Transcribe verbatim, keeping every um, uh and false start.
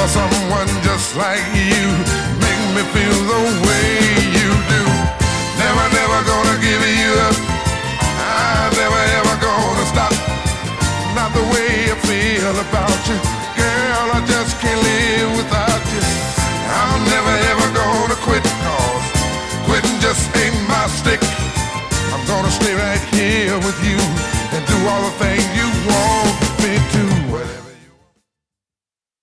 someone just like you. Make me feel the way you do. Never, never gonna give you up. I'm never, ever gonna stop. Not the way I feel about you. Girl, I just can't live without you. I'm never, ever gonna quit, cause quitting just ain't my stick. I'm gonna stay right here with you and do all the things you want